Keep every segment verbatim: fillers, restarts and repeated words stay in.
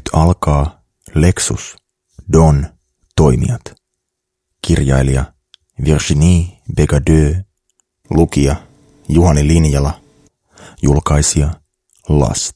alkaa Lexus Don toimijat. Kirjailija Virginie Begadeux, lukija Juhani Linjala, julkaisija Last.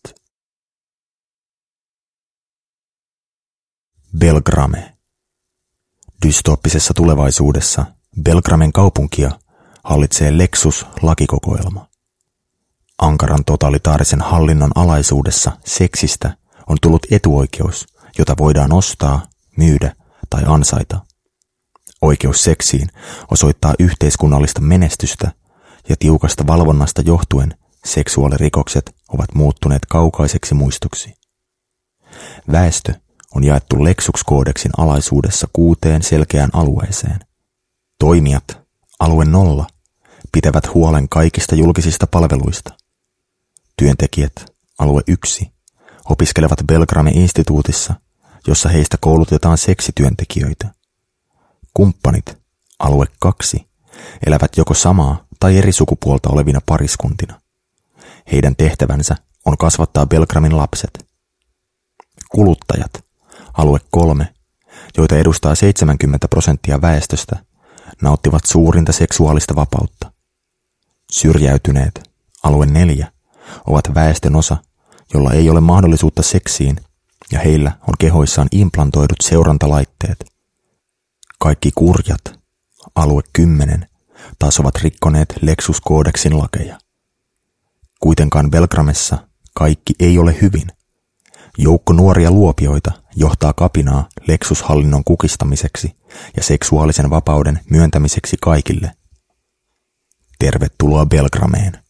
Belgrame. Dystooppisessa tulevaisuudessa Belgramen kaupunkia hallitsee Lexus-lakikokoelma. Ankaran totalitaarisen hallinnon alaisuudessa seksistä on tullut etuoikeus, jota voidaan ostaa, myydä tai ansaita. Oikeus seksiin osoittaa yhteiskunnallista menestystä ja tiukasta valvonnasta johtuen seksuaalirikokset ovat muuttuneet kaukaiseksi muistoksi. Väestö on jaettu Lexus-koodeksin alaisuudessa kuuteen selkeään alueeseen. Toimijat, alue nolla, pitävät huolen kaikista julkisista palveluista. Työntekijät, alue yksi, opiskelevat Belgrame-instituutissa, jossa heistä koulutetaan seksityöntekijöitä. Kumppanit, alue kaksi, elävät joko samaa tai eri sukupuolta olevina pariskuntina. Heidän tehtävänsä on kasvattaa Belgramin lapset. Kuluttajat, alue kolme, joita edustaa seitsemänkymmentä prosenttia väestöstä, nauttivat suurinta seksuaalista vapautta. Syrjäytyneet, alue neljä, ovat väestön osa, jolla ei ole mahdollisuutta seksiin, ja heillä on kehoissaan implantoidut seurantalaitteet. Kaikki kurjat, alue kymmenen, taas ovat rikkoneet Lexus-koodeksin lakeja. Kuitenkaan Belgramessa kaikki ei ole hyvin. Joukko nuoria luopioita johtaa kapinaa Lexus-hallinnon kukistamiseksi ja seksuaalisen vapauden myöntämiseksi kaikille. Tervetuloa Belgrameen.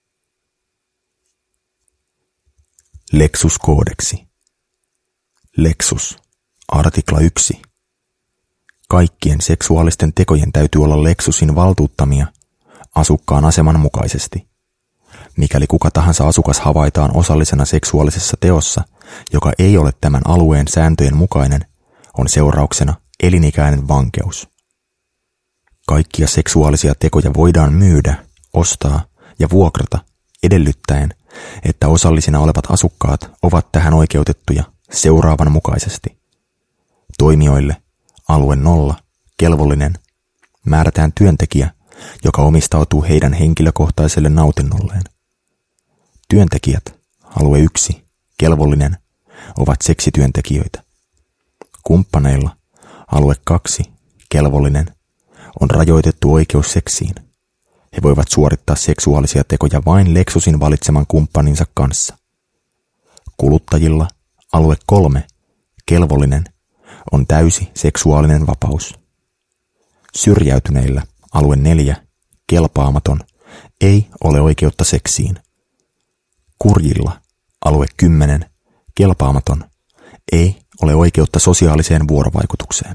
Lexus-koodeksi. Lexus. Artikla yksi. Kaikkien seksuaalisten tekojen täytyy olla Lexusin valtuuttamia asukkaan aseman mukaisesti. Mikäli kuka tahansa asukas havaitaan osallisena seksuaalisessa teossa, joka ei ole tämän alueen sääntöjen mukainen, on seurauksena elinikäinen vankeus. Kaikkia seksuaalisia tekoja voidaan myydä, ostaa ja vuokrata edellyttäen, että osallisina olevat asukkaat ovat tähän oikeutettuja seuraavan mukaisesti. Toimijoille alue nolla, kelvollinen, määrätään työntekijä, joka omistautuu heidän henkilökohtaiselle nautinnolleen. Työntekijät, alue yksi, kelvollinen, ovat seksityöntekijöitä. Kumppaneilla, alue kaksi, kelvollinen, on rajoitettu oikeus seksiin. He voivat suorittaa seksuaalisia tekoja vain Lexusin valitseman kumppaninsa kanssa. Kuluttajilla, alue kolme, kelvollinen, on täysi seksuaalinen vapaus. Syrjäytyneillä, alue neljä, kelpaamaton, ei ole oikeutta seksiin. Kurjilla, alue kymmenen, kelpaamaton, ei ole oikeutta sosiaaliseen vuorovaikutukseen.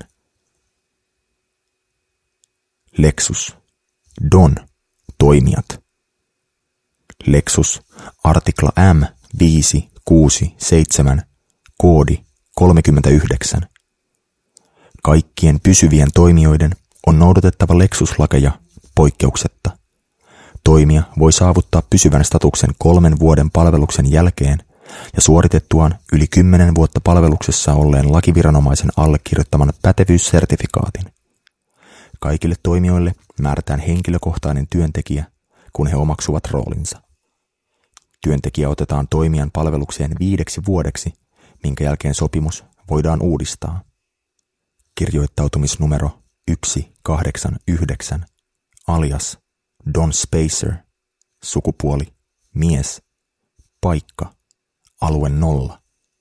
Lexus. Don. Toimijat. Lexus. Artikla M viisi kuusi seitsemän. Koodi kolmekymmentäyhdeksän. Kaikkien pysyvien toimijoiden on noudatettava Lexus-lakeja poikkeuksetta. Toimija voi saavuttaa pysyvän statuksen kolmen vuoden palveluksen jälkeen ja suoritettuaan yli kymmenen vuotta palveluksessa olleen lakiviranomaisen allekirjoittaman pätevyyssertifikaatin. Kaikille toimijoille määrätään henkilökohtainen työntekijä, kun he omaksuvat roolinsa. Työntekijä otetaan toimijan palvelukseen viideksi vuodeksi, minkä jälkeen sopimus voidaan uudistaa. Kirjoittautumisnumero yksi kahdeksan yhdeksän, alias Don Spacer, sukupuoli mies, paikka alue nolla.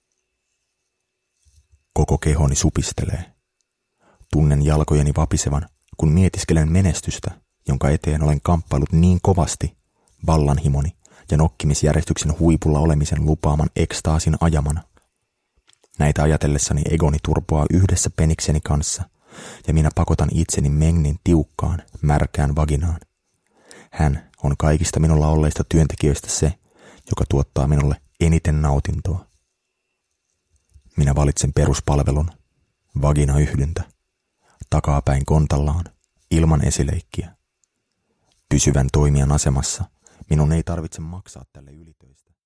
Koko kehoni supistelee. Tunnen jalkojeni vapisevan, kun mietiskelen menestystä, jonka eteen olen kamppailut niin kovasti vallanhimoni ja nokkimisjärjestyksen huipulla olemisen lupaaman ekstaasin ajamana. Näitä ajatellessani egoni turpoaa yhdessä penikseni kanssa, ja minä pakotan itseni Mengnin tiukkaan, märkään vaginaan. Hän on kaikista minulla olleista työntekijöistä se, joka tuottaa minulle eniten nautintoa. Minä valitsen peruspalvelun, vagina-yhdyntä, takapäin kontallaan, ilman esileikkiä. Pysyvän toimijan asemassa minun ei tarvitse maksaa tälle ylitöistä.